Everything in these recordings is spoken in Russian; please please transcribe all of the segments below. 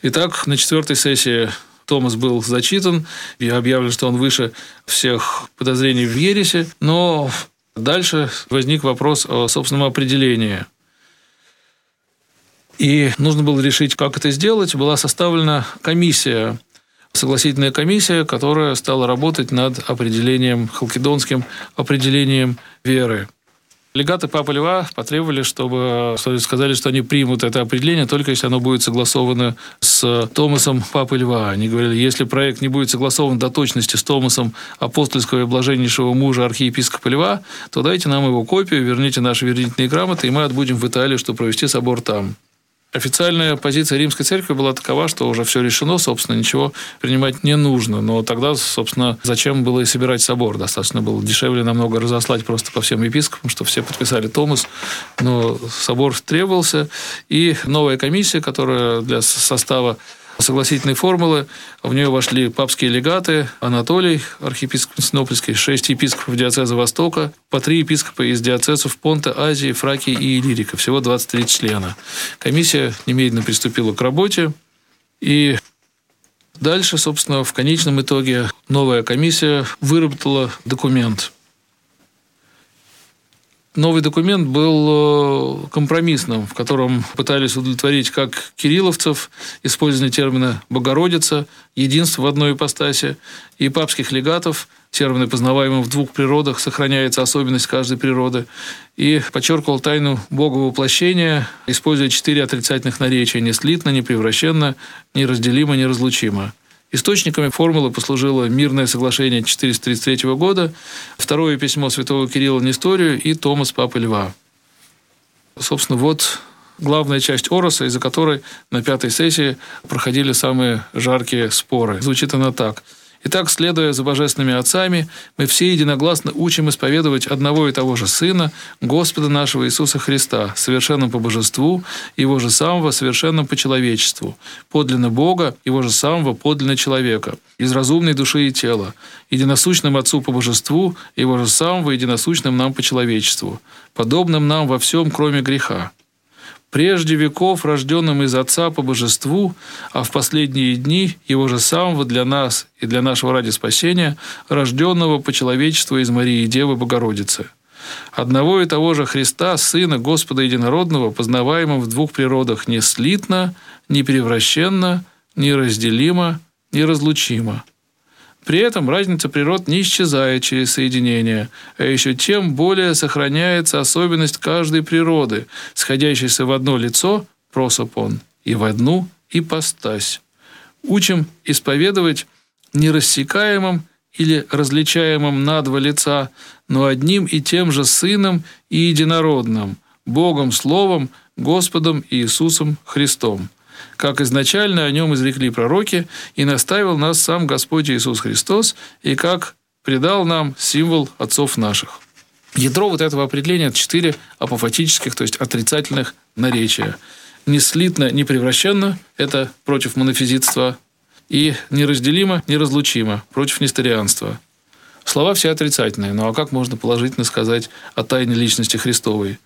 Итак, на 4-й сессии Томас был зачитан и объявлен, что он выше всех подозрений в ереси, но дальше возник вопрос о собственном определении. И нужно было решить, как это сделать. Была составлена комиссия, согласительная комиссия, которая стала работать над определением, халкидонским определением веры. Легаты Папы Льва потребовали, сказали, что они примут это определение только если оно будет согласовано с Томасом Папы Льва. Они говорили, если проект не будет согласован до точности с Томасом апостольского и блаженнейшего мужа архиепископа Льва, то дайте нам его копию, верните наши верительные грамоты, и мы отбудем в Италию, чтобы провести собор там. Официальная позиция Римской Церкви была такова, что уже все решено, собственно, ничего принимать не нужно. Но тогда, собственно, зачем было и собирать собор? Достаточно было дешевле намного разослать просто по всем епископам, что все подписали Томас. Но собор требовался. И новая комиссия, которая для состава согласительной формулы, в нее вошли папские легаты, Анатолий, архиепископ Константинопольский, 6 епископов диоцеза Востока, по 3 епископа из диоцезов Понта, Азии, Фракии и Иллирика, всего 23 члена. Комиссия немедленно приступила к работе, и дальше, собственно, в конечном итоге новая комиссия выработала документ. Новый документ был компромиссным, в котором пытались удовлетворить как кирилловцев, использование термина «Богородица», единство в одной ипостаси, и папских легатов, термины, познаваемые в 2 природах, сохраняется особенность каждой природы, и подчеркивал тайну Бога воплощения, используя 4 отрицательных наречия: неслитно, непревращенно, неразделимо, неразлучимо. Источниками формулы послужило мирное соглашение 433 года, второе письмо святого Кирилла Несторию и Томас Папы Льва. Собственно, вот главная часть Ороса, из-за которой на 5-й сессии проходили самые жаркие споры. Звучит она так. Итак, следуя за божественными отцами, мы все единогласно учим исповедовать одного и того же Сына, Господа нашего Иисуса Христа, совершенным по божеству, Его же самого совершенным по человечеству, подлинно Бога, Его же самого подлинно человека, из разумной души и тела, единосущным Отцу по божеству, Его же самого единосущным нам по человечеству, подобным нам во всем, кроме греха. Прежде веков, рожденным из Отца по божеству, а в последние дни Его же самого для нас и для нашего ради спасения, рожденного по человечеству из Марии Девы Богородицы. Одного и того же Христа, Сына Господа Единородного, познаваемым в 2 природах не слитно, не превращенно, неразделимо, неразлучимо. При этом разница природ не исчезает через соединение, а еще тем более сохраняется особенность каждой природы, сходящейся в одно лицо, просопон, и в одну ипостась. Учим исповедовать нерассекаемым или различаемым на 2 лица, но одним и тем же Сыном и Единородным, Богом Словом, Господом Иисусом Христом, как изначально о нем изрекли пророки, и наставил нас сам Господь Иисус Христос, и как предал нам символ отцов наших. Ядро вот этого определения – это 4 апофатических, то есть отрицательных наречия. Неслитно, непревращенно – это против монофизитства, и неразделимо, неразлучимо – против несторианства. Слова все отрицательные, ну а как можно положительно сказать о тайне личности Христовой?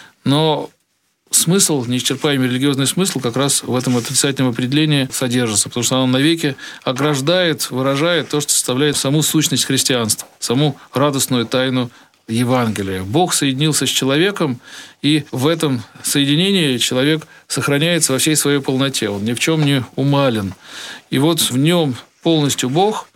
Но смысл, неисчерпаемый религиозный смысл как раз в этом отрицательном определении содержится, потому что оно навеки ограждает, выражает то, что составляет саму сущность христианства, саму радостную тайну Евангелия. Бог соединился с человеком, и в этом соединении человек сохраняется во всей своей полноте, он ни в чем не умален. И вот в нем полностью Бог,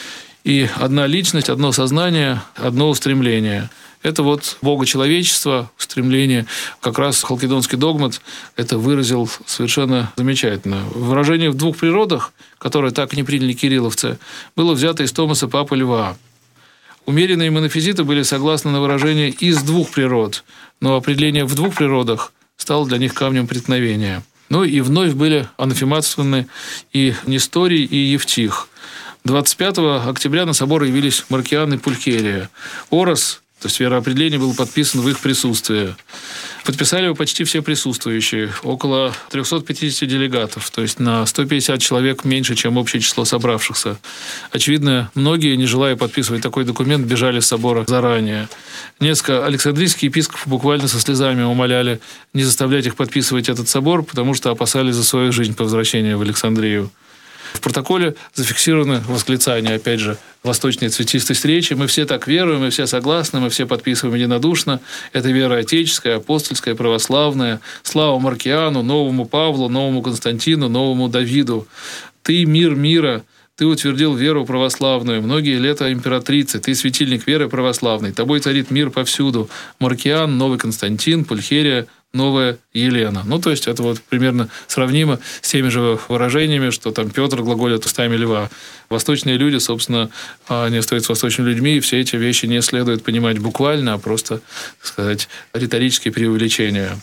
и одна личность, одно сознание, одно устремление. Это вот богочеловечество, стремление, как раз халкидонский догмат это выразил совершенно замечательно. Выражение в 2 природах, которое так и не приняли кирилловцы, было взято из Томаса Папы Льва. Умеренные монофизиты были согласны на выражение «из 2 природ», но определение в 2 природах стало для них камнем преткновения. Ну и вновь были анафематствованы и Несторий, и Евтих. 25 октября на собор явились Маркиан и Пулькерия. Орос То есть вероопределение было подписано в их присутствии. Подписали его почти все присутствующие, около 350 делегатов, то есть на 150 человек меньше, чем общее число собравшихся. Очевидно, многие, не желая подписывать такой документ, бежали с собора заранее. Несколько александрийских епископов буквально со слезами умоляли не заставлять их подписывать этот собор, потому что опасались за свою жизнь по возвращению в Александрию. В протоколе зафиксированы восклицания, опять же, восточной цветистость речи. Мы все так веруем, мы все согласны, мы все подписываем единодушно. Это вера отеческая, апостольская, православная. Слава Маркиану, новому Павлу, новому Константину, новому Давиду. Ты мир мира, ты утвердил веру православную. Многие лета императрицы, ты светильник веры православной. Тобой царит мир повсюду. Маркиан, новый Константин, Пульхерия, новая Елена. То есть, это вот примерно сравнимо с теми же выражениями, что там Петр глаголит устами льва. Восточные люди, собственно, они остаются восточными людьми, и все эти вещи не следует понимать буквально, а просто, так сказать, риторические преувеличения.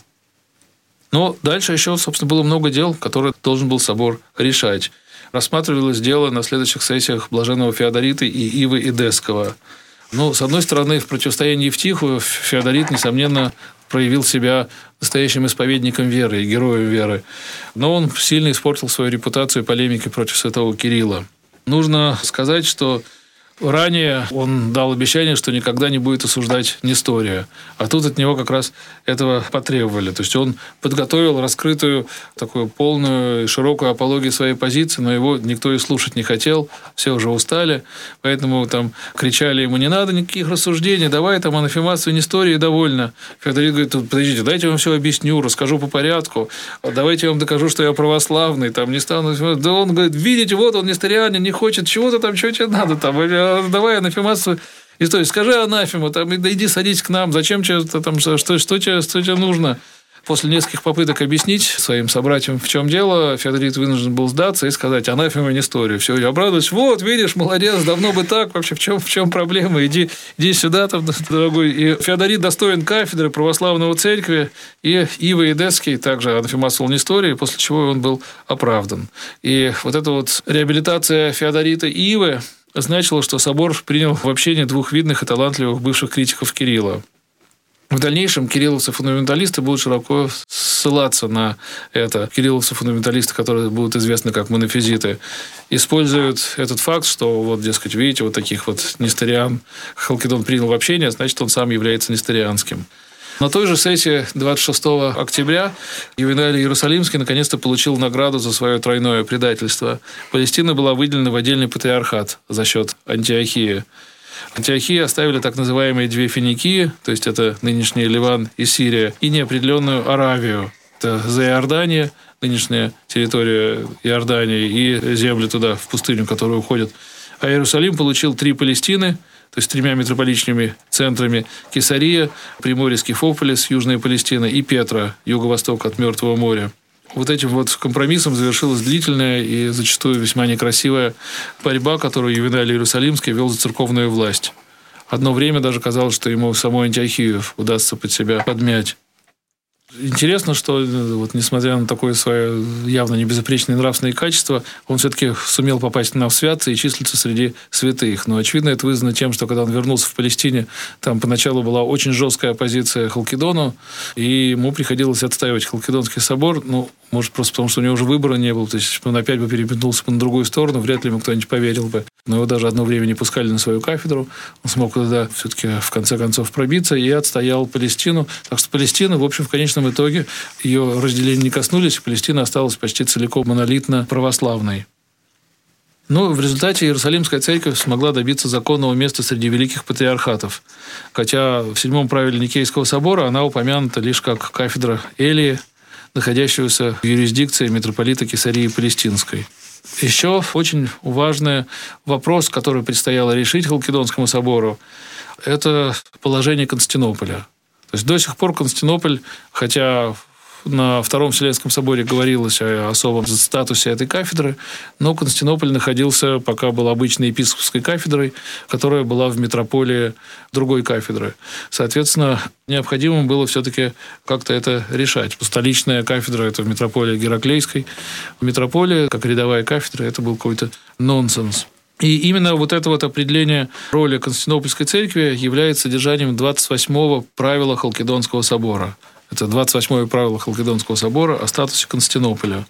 Но дальше еще, собственно, было много дел, которые должен был собор решать. Рассматривалось дело на следующих сессиях блаженного Феодорита и Ивы Эдесского. С одной стороны, в противостоянии Евтиху Феодорит, несомненно, проявил себя настоящим исповедником веры и героем веры. Но он сильно испортил свою репутацию полемики против святого Кирилла. Нужно сказать, что ранее он дал обещание, что никогда не будет осуждать Нестория. А тут от него как раз этого потребовали. То есть он подготовил раскрытую, такую полную, широкую апологию своей позиции, но его никто и слушать не хотел. Все уже устали. Поэтому там кричали ему: не надо никаких рассуждений, давай там анафематствуй Нестория и довольно. Феодорит говорит: подождите, дайте я вам все объясню, расскажу по порядку. Давайте я вам докажу, что я православный, там не стану. Да он говорит: видите, вот он несторианин, не хочет чего-то там, чего тебе надо там. Давай анафематствуй. И то есть, скажи анафему, там, да иди садись к нам, зачем тебе там, что тебе нужно? После нескольких попыток объяснить своим собратьям, в чем дело, Феодорит вынужден был сдаться и сказать: анафема Несторию. Все, и обрадовались: вот, видишь, молодец, давно бы так, вообще в чем проблема, иди сюда, там, дорогой. И Феодорит достоин кафедры православного церкви, и Ива Эдесский также анафематствовал Несторию, после чего он был оправдан. И вот эта вот реабилитация Феодорита и Ивы значило, что собор принял в общение двух видных и талантливых бывших критиков Кирилла. В дальнейшем кирилловцы-фундаменталисты будут широко ссылаться на это. Кирилловцы-фундаменталисты, которые будут известны как монофизиты, используют этот факт, что вот, дескать, видите, вот таких вот несториан Халкидон принял в общение, значит, он сам является несторианским. На той же сессии 26 октября Ювеналий Иерусалимский наконец-то получил награду за свое тройное предательство. Палестина была выделена в отдельный патриархат за счет Антиохии. Антиохии оставили так называемые две Финикии, то есть это нынешний Ливан и Сирия, и неопределенную Аравию. Это Заиордания, нынешняя территория Иордании, и земли туда, в пустыню, которые уходят. А Иерусалим получил 3 Палестины, то есть 3 митрополитчными центрами: Кесария, Приморье Скифополис, Южная Палестина, и Петра, юго-восток от Мертвого моря. Вот этим вот компромиссом завершилась длительная и зачастую весьма некрасивая борьба, которую Ювеналий Иерусалимский вел за церковную власть. Одно время даже казалось, что ему саму Антиохию удастся под себя подмять. Интересно, что вот, несмотря на такое свое явно небезупречное нравственное качество, он все-таки сумел попасть в святцы и числиться среди святых. Но, очевидно, это вызвано тем, что когда он вернулся в Палестине, там поначалу была очень жесткая оппозиция Халкидону, и ему приходилось отстаивать Халкидонский собор. Может, просто потому, что у него уже выбора не было. То есть, он опять бы переметнулся на другую сторону, вряд ли ему кто-нибудь поверил бы. Но его даже одно время не пускали на свою кафедру. Он смог туда все-таки в конце концов пробиться и отстоял Палестину. Так что Палестина, в общем, в конечном итоге, ее разделения не коснулись, и Палестина осталась почти целиком монолитно православной. В результате Иерусалимская церковь смогла добиться законного места среди великих патриархатов. Хотя в 7-м правиле Никейского собора она упомянута лишь как кафедра Элии, находящегося в юрисдикции митрополита Кесарии Палестинской. Еще очень важный вопрос, который предстояло решить Халкидонскому собору, это положение Константинополя. То есть до сих пор Константинополь, хотя на Втором Вселенском соборе говорилось о особом статусе этой кафедры, но Константинополь находился, пока был обычной епископской кафедрой, которая была в метрополии другой кафедры. Соответственно, необходимо было все-таки как-то это решать. Столичная кафедра – это в метрополии Гераклейской. Метрополия, как рядовая кафедра, это был какой-то нонсенс. И именно вот это вот определение роли Константинопольской церкви является содержанием 28-го правила Халкидонского собора. Это 28-е правило Халкидонского собора о статусе Константинополя.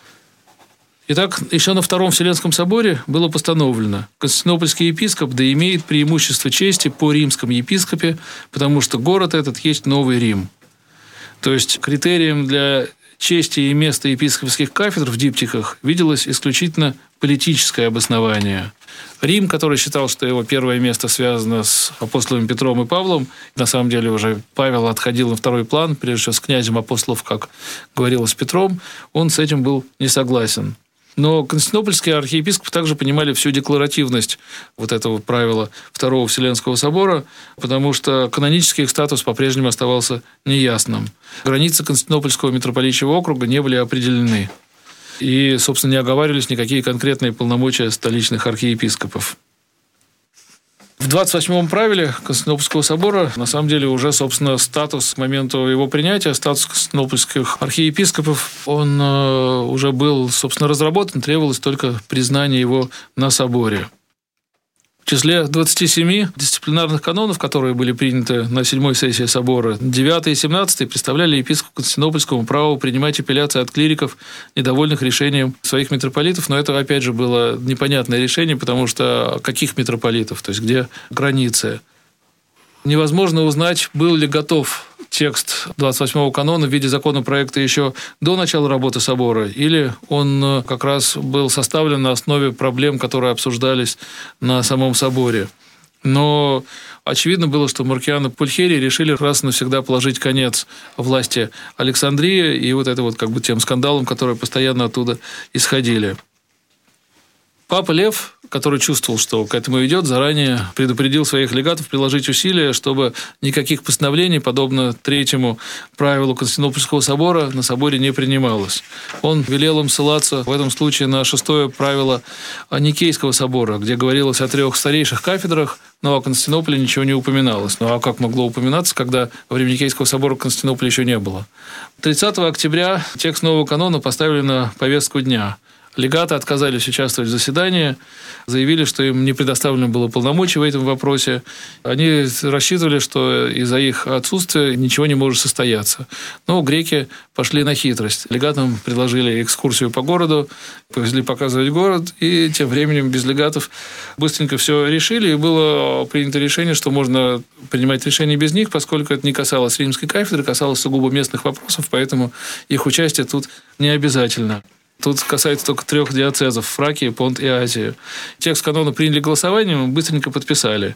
Итак, еще на Втором Вселенском соборе было постановлено: константинопольский епископ да имеет преимущество чести по римском епископе, потому что город этот есть Новый Рим. То есть критерием для чести и места епископских кафедр в диптихах виделось исключительно политическое обоснование. Рим, который считал, что его первое место связано с апостолами Петром и Павлом, на самом деле уже Павел отходил на второй план, прежде всего с князем апостолов, как говорилось, Петром, он с этим был не согласен. Но константинопольские архиепископы также понимали всю декларативность вот этого правила Второго Вселенского собора, потому что канонический их статус по-прежнему оставался неясным. Границы Константинопольского митрополичьего округа не были определены. И, собственно, не оговаривались никакие конкретные полномочия столичных архиепископов. В 28-м правиле Константинопольского собора, на самом деле, уже, собственно, статус к моменту его принятия, статус константинопольских архиепископов, он уже был, собственно, разработан, требовалось только признание его на соборе. В числе 27 дисциплинарных канонов, которые были приняты на 7-й сессии собора, 9 и 17 представляли епископу Константинопольскому право принимать апелляции от клириков, недовольных решением своих митрополитов, но это, опять же, было непонятное решение, потому что каких митрополитов, то есть где границы. Невозможно узнать, был ли готов текст 28-го канона в виде законопроекта еще до начала работы собора, или он как раз был составлен на основе проблем, которые обсуждались на самом соборе. Но очевидно было, что Маркиан и Пульхерий решили раз и навсегда положить конец власти Александрии и вот это вот как бы тем скандалам, которые постоянно оттуда исходили. Папа Лев, который чувствовал, что к этому идет, заранее предупредил своих легатов приложить усилия, чтобы никаких постановлений, подобно третьему правилу Константинопольского собора, на соборе не принималось. Он велел им ссылаться в этом случае на 6-е правило Никейского собора, где говорилось о 3 старейших кафедрах, но о Константинополе ничего не упоминалось. Ну а как могло упоминаться, когда во время Никейского собора Константинополя еще не было? 30 октября текст нового канона поставили на повестку дня. Легаты отказались участвовать в заседании, заявили, что им не предоставлено было полномочий в этом вопросе. Они рассчитывали, что из-за их отсутствия ничего не может состояться. Но греки пошли на хитрость. Легатам предложили экскурсию по городу, повезли показывать город, и тем временем без легатов быстренько все решили, и было принято решение, что можно принимать решения без них, поскольку это не касалось римской кафедры, касалось сугубо местных вопросов, поэтому их участие тут не обязательно. Тут касается только 3 диоцезов – Фракии, Понт и Азию. Текст канона приняли голосованием, быстренько подписали.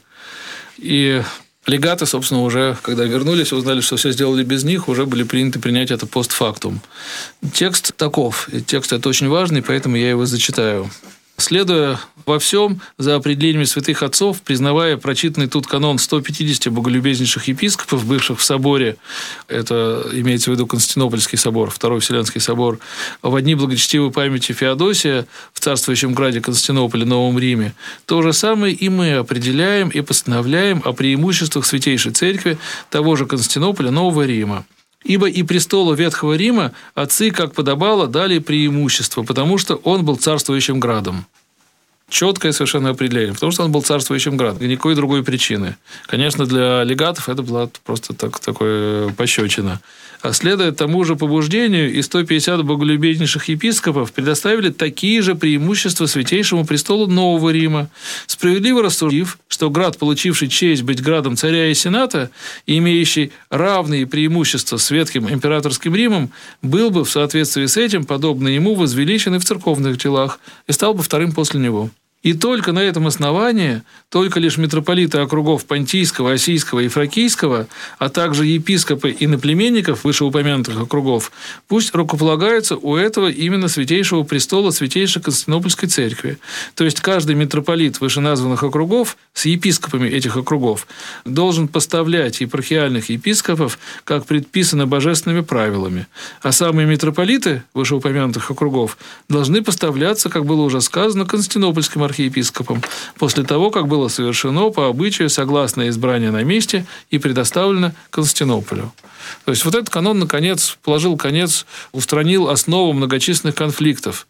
И легаты, собственно, уже, когда вернулись, узнали, что все сделали без них, уже были приняты принять это постфактум. Текст таков. И текст это очень важный, поэтому я его зачитаю. Следуя во всем за определениями святых отцов, признавая прочитанный тут канон 150 боголюбезнейших епископов, бывших в соборе, это имеется в виду Константинопольский собор, Второй Вселенский собор, в дни благочестивой памяти Феодосия в царствующем граде Константинополе, Новом Риме, то же самое и мы определяем и постановляем о преимуществах Святейшей Церкви того же Константинополя, Нового Рима. Ибо и престолу Ветхого Рима отцы, как подобало, дали преимущество, потому что он был царствующим градом. Четкое совершенно определение, потому что он был царствующим градом, и никакой другой причины. Конечно, для легатов это была просто такое пощечина. А следуя тому же побуждению, и 150 боголюбезнейших епископов предоставили такие же преимущества Святейшему престолу Нового Рима, справедливо рассудив, что град, получивший честь быть градом царя и сената, и имеющий равные преимущества с Ветхим императорским Римом, был бы в соответствии с этим, подобно ему, возвеличен и в церковных делах, и стал бы вторым после него. И только на этом основании, только лишь митрополиты округов Понтийского, Осийского и Фракийского, а также епископы иноплеменников вышеупомянутых округов, пусть рукополагаются у этого именно Святейшего престола Святейшей Константинопольской Церкви. То есть каждый митрополит вышеназванных округов с епископами этих округов должен поставлять епархиальных епископов, как предписано божественными правилами, а самые митрополиты вышеупомянутых округов должны поставляться, как было уже сказано, Константинопольским архиепископом, после того, как было совершено по обычаю согласное избрание на месте и предоставлено Константинополю. То есть вот этот канон, наконец, положил конец, устранил основу многочисленных конфликтов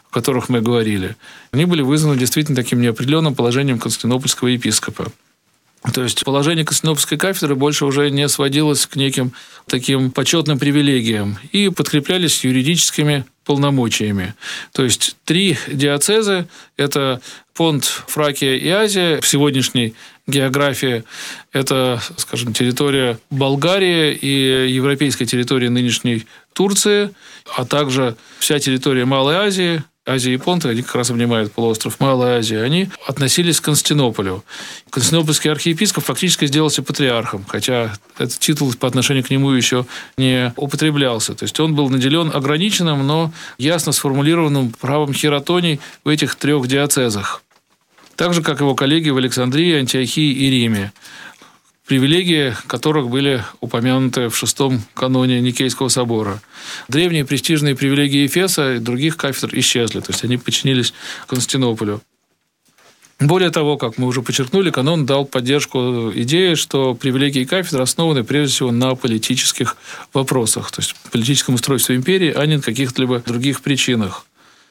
о которых мы говорили, они были вызваны действительно таким неопределенным положением константинопольского епископа. То есть положение Константинопольской кафедры больше уже не сводилось к неким таким почетным привилегиям и подкреплялись юридическими полномочиями. То есть 3 диоцезы – это Понт, Фракия и Азия. В сегодняшней географии это, скажем, территория Болгарии и европейская территория нынешней Турции, а также вся территория Малой Азии. Азия и Понт, они как раз обнимают полуостров Малой Азии, они относились к Константинополю. Константинопольский архиепископ фактически сделался патриархом, хотя этот титул по отношению к нему еще не употреблялся. То есть он был наделен ограниченным, но ясно сформулированным правом хиротоний в этих 3 диоцезах. Так же, как его коллеги в Александрии, Антиохии и Риме, привилегии которых были упомянуты в 6-м каноне Никейского собора. Древние престижные привилегии Ефеса и других кафедр исчезли, то есть они подчинились Константинополю. Более того, как мы уже подчеркнули, канон дал поддержку идее, что привилегии кафедр основаны прежде всего на политических вопросах, то есть политическом устройстве империи, а не на каких-либо других причинах.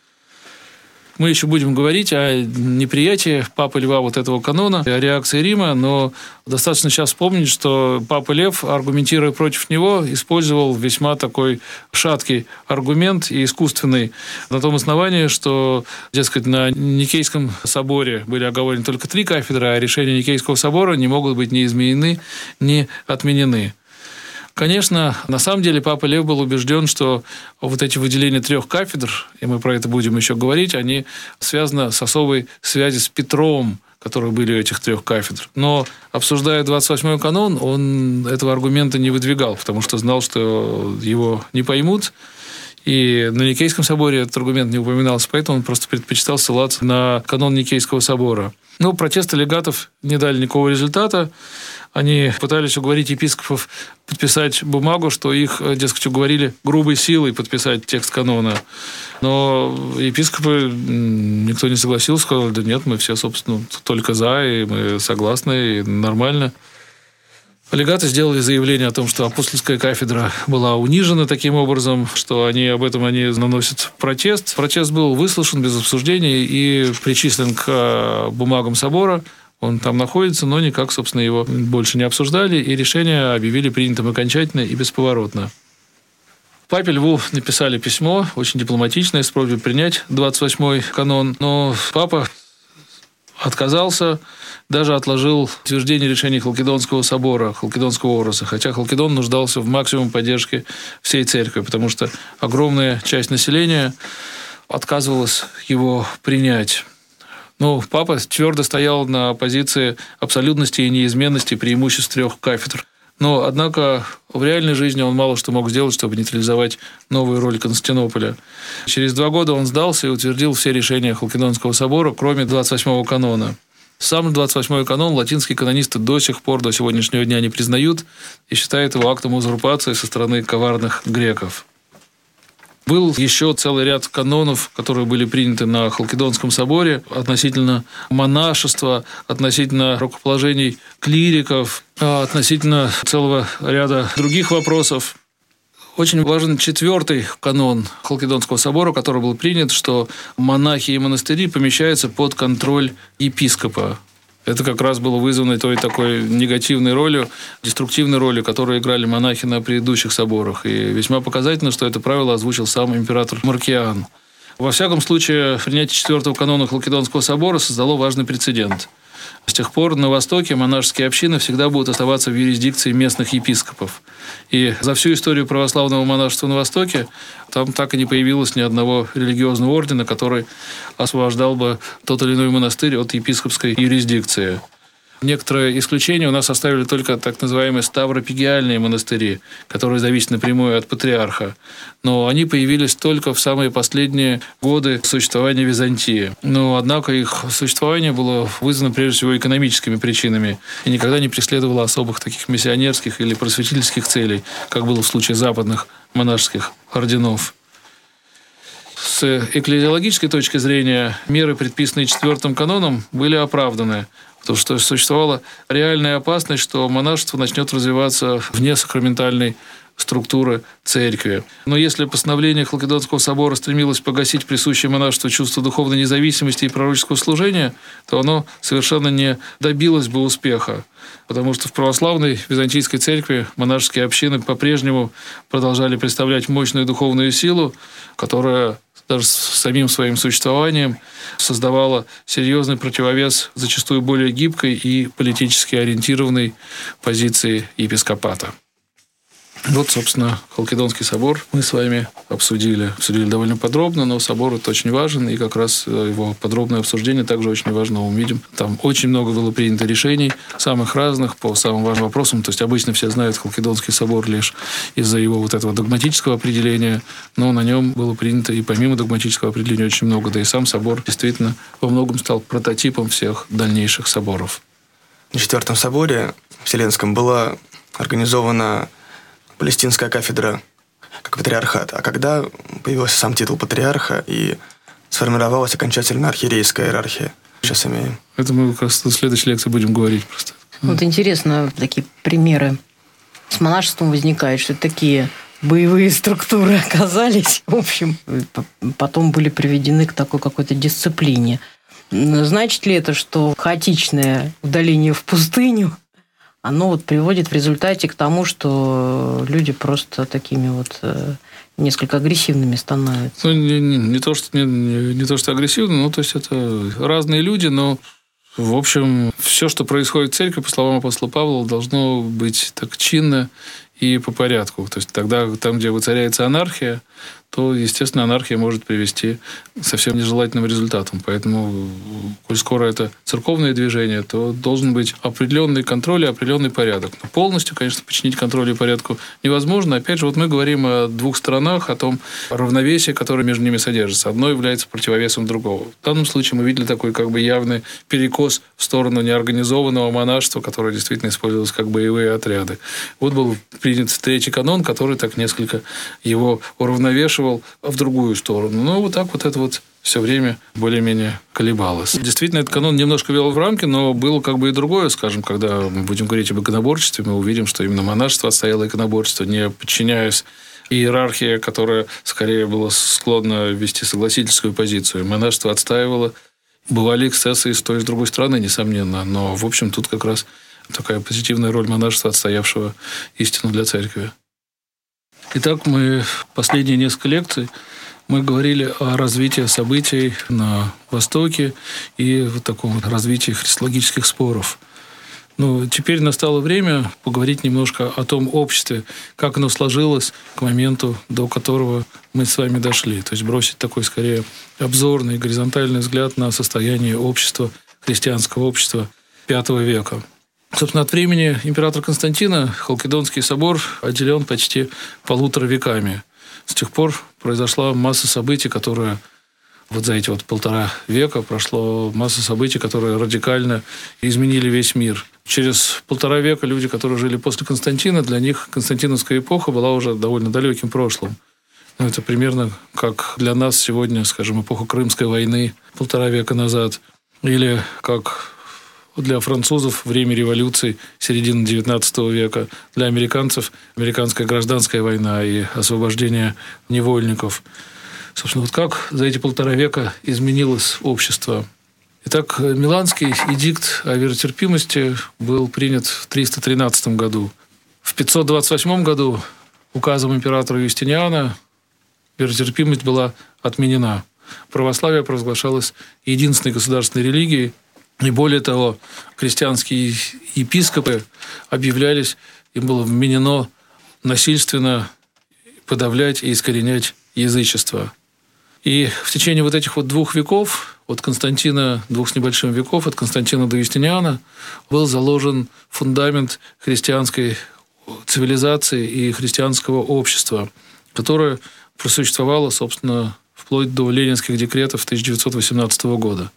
Мы еще будем говорить о неприятии Папы Льва вот этого канона, о реакции Рима, но достаточно сейчас вспомнить, что Папа Лев, аргументируя против него, использовал весьма такой шаткий аргумент и искусственный на том основании, что, дескать, на Никейском соборе были оговорены только 3 кафедры, а решения Никейского собора не могут быть ни изменены, ни отменены. Конечно, на самом деле Папа Лев был убежден, что вот эти выделения 3 кафедр, и мы про это будем еще говорить, они связаны с особой связью с Петром, которые были у этих 3 кафедр. Но, обсуждая 28-й канон, он этого аргумента не выдвигал, потому что знал, что его не поймут. И на Никейском соборе этот аргумент не упоминался, поэтому он просто предпочитал ссылаться на канон Никейского собора. Но протесты легатов не дали никакого результата. Они пытались уговорить епископов подписать бумагу, что их, дескать, уговорили грубой силой подписать текст канона. Но епископы, никто не согласился, сказали, да нет, мы все, собственно, только за, и мы согласны, и нормально. Легаты сделали заявление о том, что апостольская кафедра была унижена таким образом, что об этом они наносят протест. Протест был выслушан без обсуждений и причислен к бумагам собора. Он там находится, но никак, собственно, его больше не обсуждали, и решение объявили принятым окончательно и бесповоротно. Папе Льву написали письмо, очень дипломатичное, с просьбой принять 28-й канон, но папа отказался, даже отложил утверждение решений Халкидонского собора, Халкидонского ороса, хотя Халкидон нуждался в максимум поддержки всей церкви, потому что огромная часть населения отказывалась его принять. Но папа твердо стоял на позиции абсолютности и неизменности преимуществ 3 кафедр. Но, однако, в реальной жизни он мало что мог сделать, чтобы нейтрализовать новую роль Константинополя. Через 2 года он сдался и утвердил все решения Халкидонского собора, кроме 28-го канона. Сам 28-й канон латинские канонисты до сих пор, до сегодняшнего дня не признают и считают его актом узурпации со стороны коварных греков. Был еще целый ряд канонов, которые были приняты на Халкидонском соборе относительно монашества, относительно рукоположений клириков, относительно целого ряда других вопросов. Очень важен 4-й канон Халкидонского собора, который был принят, что монахи и монастыри помещаются под контроль епископа. Это как раз было вызвано той такой негативной ролью, деструктивной ролью, которую играли монахи на предыдущих соборах. И весьма показательно, что это правило озвучил сам император Маркиан. Во всяком случае, принятие 4-го канона Халкидонского собора создало важный прецедент. С тех пор на Востоке монашеские общины всегда будут оставаться в юрисдикции местных епископов. И за всю историю православного монашества на Востоке там так и не появилось ни одного религиозного ордена, который освобождал бы тот или иной монастырь от епископской юрисдикции. Некоторые исключения у нас оставили только так называемые ставропигиальные монастыри, которые зависят напрямую от патриарха. Но они появились только в самые последние годы существования Византии. Но, однако, их существование было вызвано прежде всего экономическими причинами и никогда не преследовало особых таких миссионерских или просветительских целей, как было в случае западных монашеских орденов. С экклезиологической точки зрения меры, предписанные 4-м каноном, были оправданы, потому что существовала реальная опасность, что монашество начнет развиваться вне сакраментальной структуры церкви. Но если постановление Халкидонского собора стремилось погасить присущее монашеству чувство духовной независимости и пророческого служения, то оно совершенно не добилось бы успеха, потому что в православной византийской церкви монашеские общины по-прежнему продолжали представлять мощную духовную силу, которая даже с самим своим существованием создавала серьезный противовес зачастую более гибкой и политически ориентированной позиции епископата. Вот, собственно, Халкидонский собор мы с вами обсудили довольно подробно, но собор это очень важен, и как раз его подробное обсуждение также очень важно. Мы увидим, там очень много было принято решений, самых разных, по самым важным вопросам. То есть обычно все знают Халкидонский собор лишь из-за его вот этого догматического определения, но на нем было принято и помимо догматического определения очень много, да и сам собор действительно во многом стал прототипом всех дальнейших соборов. На Четвертом соборе Вселенском была организована Палестинская кафедра как патриархат. А когда появился сам титул патриарха и сформировалась окончательно архиерейская иерархия, сейчас имеем. Это мы как раз в следующей лекции будем говорить просто. Вот интересно, такие примеры с монашеством возникают, что такие боевые структуры оказались, в общем, потом были приведены к такой какой-то дисциплине. Значит ли это, что хаотичное удаление в пустыню, оно вот приводит в результате к тому, что люди просто такими вот несколько агрессивными становятся? Ну, не то, что агрессивно, но то есть это разные люди, но в общем, все, что происходит в церкви, по словам апостола Павла, должно быть так чинно и по порядку. То есть тогда, там, где воцаряется анархия, то, естественно, анархия может привести к совсем нежелательным результатам. Поэтому, коль скоро это церковное движение, то должен быть определенный контроль и определенный порядок. Но полностью, конечно, подчинить контролю и порядку невозможно. Опять же, вот мы говорим о двух сторонах, о том равновесии, которое между ними содержится. Одно является противовесом другого. В данном случае мы видели такой как бы явный перекос в сторону неорганизованного монашества, которое действительно использовалось как боевые отряды. Вот был принят третий канон, который так несколько его уравновешивал в другую сторону. Но вот так вот это вот все время более-менее колебалось. Действительно, этот канон немножко вел в рамки, но было как бы и другое, скажем, когда мы будем говорить об иконоборчестве, мы увидим, что именно монашество отстояло иконоборчество, не подчиняясь иерархии, которая скорее была склонна вести согласительскую позицию. Монашество отстаивало. Бывали эксцессы и с той, и с другой стороны, несомненно, но, в общем, тут как раз такая позитивная роль монашества, отстоявшего истину для церкви. Итак, мы последние несколько лекций мы говорили о развитии событий на Востоке и вот таком вот развитии христологических споров. Но теперь настало время поговорить немножко о том обществе, как оно сложилось к моменту, до которого мы с вами дошли. То есть бросить такой, скорее, обзорный, горизонтальный взгляд на состояние общества, христианского общества V века. Собственно, от времени императора Константина Халкидонский собор отделен почти 1,5 веками. С тех пор произошла масса событий, которые вот за эти 1,5 века прошло масса событий, которые радикально изменили весь мир. Через 1,5 века люди, которые жили после Константина, для них константиновская эпоха была уже довольно далеким прошлым. Это примерно как для нас сегодня, скажем, эпоха Крымской войны 1,5 века назад, или как для французов время революции середины XIX века, для американцев американская гражданская война и освобождение невольников. Собственно, вот как за эти 1,5 века изменилось общество. Итак, Миланский эдикт о веротерпимости был принят в 313 году. В 528 году указом императора Юстиниана веротерпимость была отменена. Православие провозглашалось единственной государственной религией, и более того, крестьянские епископы объявлялись, им было вменено насильственно подавлять и искоренять язычество. И в течение вот этих 2 веков, от Константина, 2 с небольшим веков, от Константина до Юстиниана, был заложен фундамент христианской цивилизации и христианского общества, которое просуществовало, собственно, вплоть до ленинских декретов 1918 года.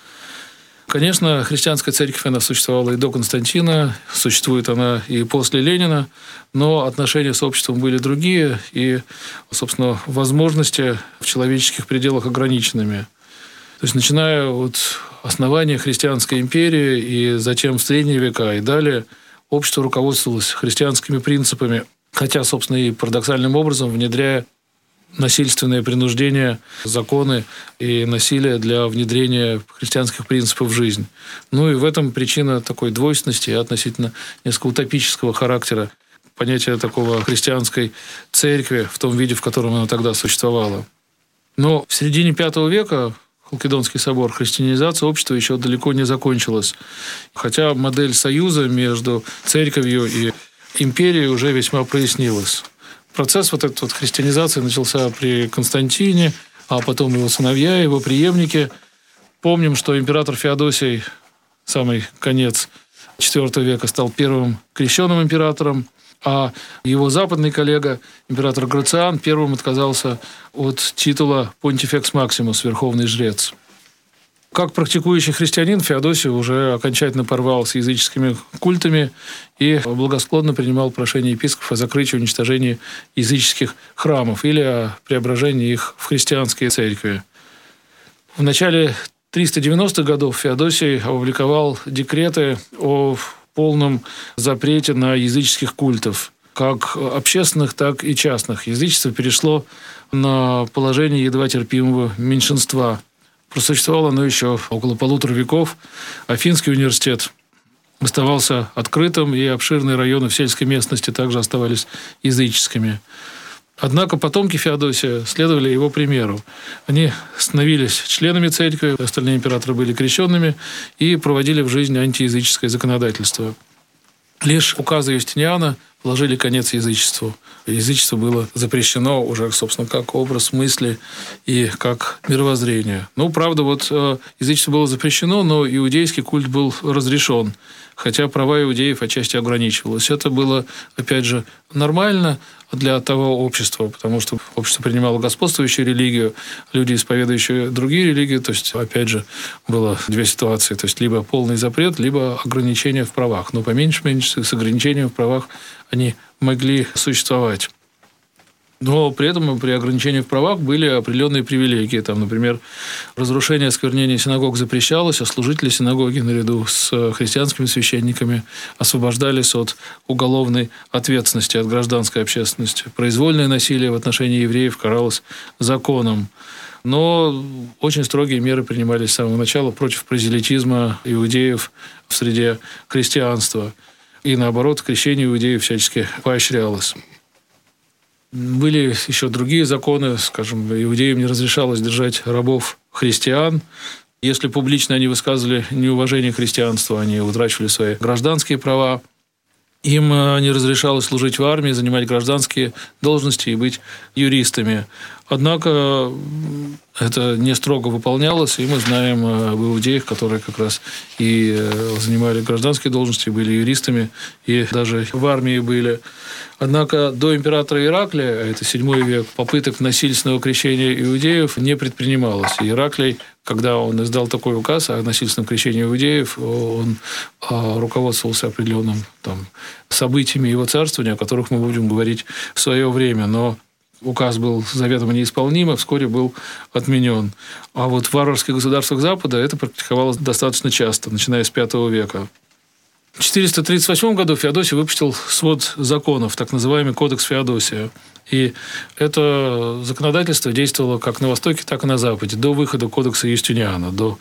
Конечно, христианская церковь, она существовала и до Константина, существует она и после Ленина, но отношения с обществом были другие, и, собственно, возможности в человеческих пределах ограниченными. То есть, начиная от основания христианской империи и затем в средние века и далее, общество руководствовалось христианскими принципами хотя, собственно, и парадоксальным образом внедряя насильственное принуждение, законы и насилие для внедрения христианских принципов в жизнь. Ну и в этом причина такой двойственности и относительно несколько утопического характера понятия такого христианской церкви в том виде, в котором она тогда существовала. Но в середине V века Халкидонский собор, христианизация общества еще далеко не закончилась. Хотя модель союза между церковью и империей уже весьма прояснилась. Процесс вот этой христианизации начался при Константине, а потом его сыновья, его преемники. Помним, что император Феодосий, самый конец IV века, стал первым крещенным императором, а его западный коллега, император Грациан, первым отказался от титула Pontifex Maximus, верховный жрец. Как практикующий христианин, Феодосий уже окончательно порвал с языческими культами и благосклонно принимал прошение епископов о закрытии и уничтожении языческих храмов или о преображении их в христианские церкви. В начале 390-х годов Феодосий опубликовал декреты о полном запрете на языческих культов, как общественных, так и частных. Язычество перешло на положение едва терпимого меньшинства. Просуществовало оно еще около 1,5 веков. Афинский университет оставался открытым, и обширные районы в сельской местности также оставались языческими. Однако потомки Феодосия следовали его примеру. Они становились членами церкви, остальные императоры были крещенными и проводили в жизнь антиязыческое законодательство. Лишь указы Юстиниана положили конец язычеству. Язычество было запрещено уже, собственно, как образ мысли и как мировоззрение. Ну, правда, язычество было запрещено, но иудейский культ был разрешен, хотя права иудеев отчасти ограничивалось. Это было, опять же, нормально для того общества, потому что общество принимало господствующую религию, люди, исповедующие другие религии, то есть, опять же, было две ситуации, то есть, либо полный запрет, либо ограничения в правах. Но поменьше с ограничением в правах они могли существовать. Но при этом при ограничении в правах были определенные привилегии. Там, например, разрушение и осквернение синагог запрещалось, а служители синагоги наряду с христианскими священниками освобождались от уголовной ответственности, от гражданской общественности. Произвольное насилие в отношении евреев каралось законом. Но очень строгие меры принимались с самого начала против прозелитизма иудеев в среде христианства. И наоборот, крещение иудеев всячески поощрялось. Были еще другие законы, скажем, иудеям не разрешалось держать рабов-христиан. Если публично они высказывали неуважение к христианству, они утрачивали свои гражданские права. Им не разрешалось служить в армии, занимать гражданские должности и быть юристами. Однако это не строго выполнялось, и мы знаем об иудеях, которые как раз и занимали гражданские должности, были юристами, и даже в армии были. Однако до императора Ираклия, это VII век, попыток насильственного крещения иудеев не предпринималось. И Ираклий, когда он издал такой указ о насильственном крещении иудеев, он руководствовался определенным событиями его царствования, о которых мы будем говорить в свое время. Но указ был заведомо неисполним, и вскоре был отменен. А вот в варварских государствах Запада это практиковалось достаточно часто, начиная с V века. В 438 году Феодосий выпустил свод законов, так называемый Кодекс Феодосия. И это законодательство действовало как на Востоке, так и на Западе, до выхода Кодекса Юстиниана, до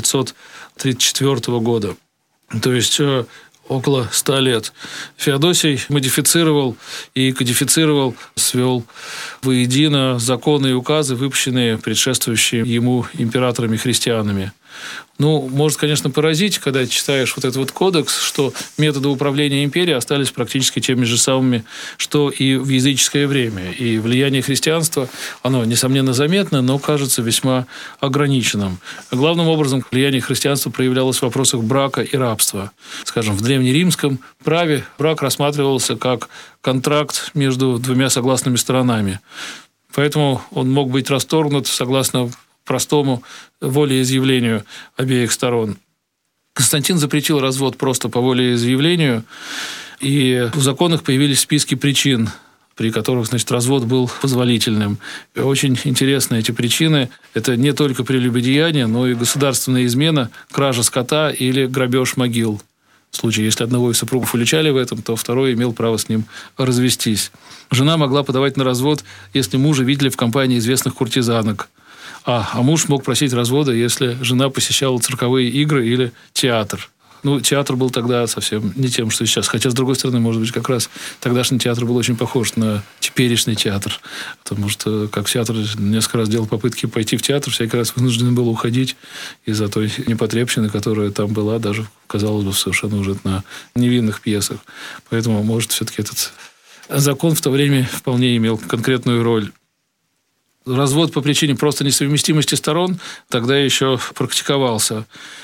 534 года. То есть около 100 лет. Феодосий модифицировал и кодифицировал, свел воедино законы и указы, выпущенные предшествующими ему императорами-христианами. Может, конечно, поразить, когда читаешь этот кодекс, что методы управления империей остались практически теми же самыми, что и в языческое время. И влияние христианства, оно, несомненно, заметно, но кажется весьма ограниченным. Главным образом, влияние христианства проявлялось в вопросах брака и рабства. Скажем, в древнеримском праве брак рассматривался как контракт между двумя согласными сторонами. Поэтому он мог быть расторгнут согласно простому волеизъявлению обеих сторон. Константин запретил развод просто по волеизъявлению, и в законах появились списки причин, при которых, развод был позволительным. И очень интересны эти причины. Это не только прелюбодеяние, но и государственная измена, кража скота или грабеж могил. В случае, если одного из супругов уличали в этом, то второй имел право с ним развестись. Жена могла подавать на развод, если мужа видели в компании известных куртизанок. А муж мог просить развода, если жена посещала цирковые игры или театр. Театр был тогда совсем не тем, что сейчас. Хотя, с другой стороны, может быть, как раз тогдашний театр был очень похож на теперешний театр. Потому что, как в театр несколько раз делал попытки пойти в театр, всякий раз вынужден был уходить из-за той непотребщины, которая там была, даже, казалось бы, совершенно уже на невинных пьесах. Поэтому, может, все-таки этот закон в то время вполне имел конкретную роль. Развод по причине просто несовместимости сторон тогда еще практиковался.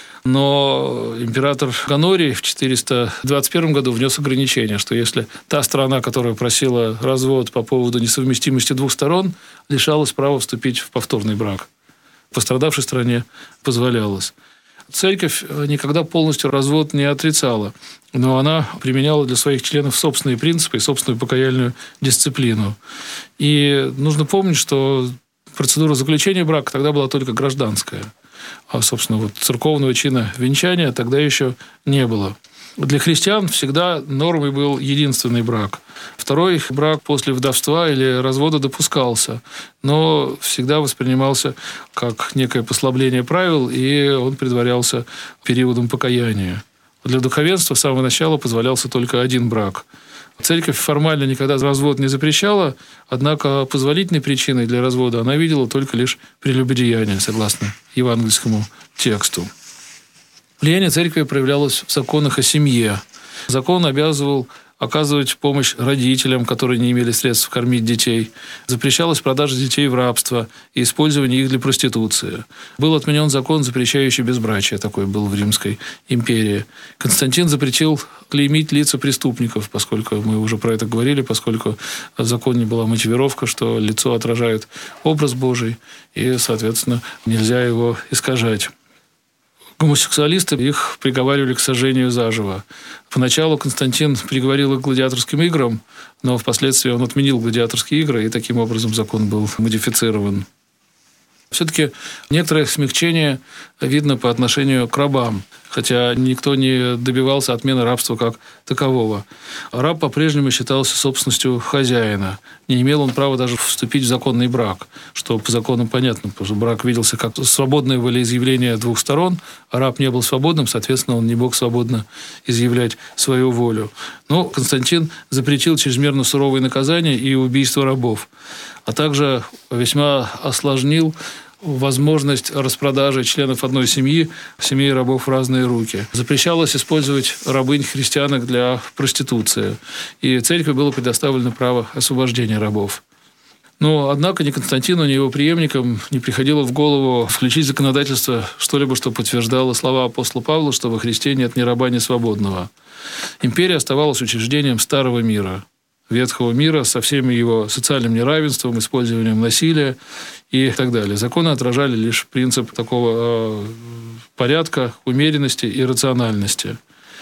Но император Гонорий в 421 году внес ограничение, что если та сторона, которая просила развод по поводу несовместимости двух сторон, лишалась права вступить в повторный брак. Пострадавшей стороне позволялось. Церковь никогда полностью развод не отрицала, но она применяла для своих членов собственные принципы и собственную покаяльную дисциплину. И нужно помнить, что процедура заключения брака тогда была только гражданская. А, собственно, церковного чина венчания тогда еще не было. Для христиан всегда нормой был единственный брак. Второй брак после вдовства или развода допускался, но всегда воспринимался как некое послабление правил, и он предварялся периодом покаяния. Для духовенства с самого начала позволялся только один брак. Церковь формально никогда развод не запрещала, однако позволительной причиной для развода она видела только лишь прелюбодеяние, согласно евангельскому тексту. Влияние церкви проявлялось в законах о семье. Закон обязывал оказывать помощь родителям, которые не имели средств кормить детей. Запрещалась продажа детей в рабство и использование их для проституции. Был отменен закон, запрещающий безбрачие, такой был в Римской империи. Константин запретил клеймить лица преступников, поскольку мы уже про это говорили, поскольку в законе была мотивировка, что лицо отражает образ Божий, и, соответственно, нельзя его искажать. Гомосексуалисты, их приговаривали к сожжению заживо. Поначалу Константин приговорил их к гладиаторским играм, но впоследствии он отменил гладиаторские игры, и таким образом закон был модифицирован. Все-таки некоторое смягчение видно по отношению к рабам, хотя никто не добивался отмены рабства как такового. Раб по-прежнему считался собственностью хозяина. Не имел он права даже вступить в законный брак, что по закону понятно, потому что брак виделся как свободное волеизъявление двух сторон, а раб не был свободным, соответственно, он не мог свободно изъявлять свою волю. Но Константин запретил чрезмерно суровые наказания и убийство рабов, а также весьма осложнил возможность распродажи членов одной семьи, семей рабов в разные руки. Запрещалось использовать рабынь-христианок для проституции, и церкви было предоставлено право освобождения рабов. Но, однако, ни Константину, ни его преемникам не приходило в голову включить в законодательство что-либо, что подтверждало слова апостола Павла, что во Христе нет ни раба, ни свободного. Империя оставалась учреждением старого мира, ветхого мира со всем его социальным неравенством, использованием насилия и так далее. Законы отражали лишь принцип такого порядка, умеренности и рациональности.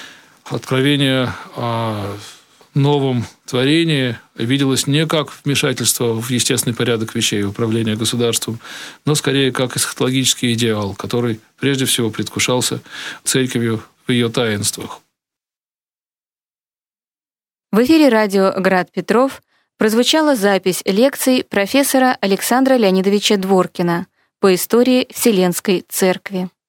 Откровение о новом творении виделось не как вмешательство в естественный порядок вещей, управления государством, но скорее как эсхатологический идеал, который прежде всего предвкушался церковью в ее таинствах. В эфире радио «Град Петров» прозвучала запись лекций профессора Александра Леонидовича Дворкина по истории Вселенской Церкви.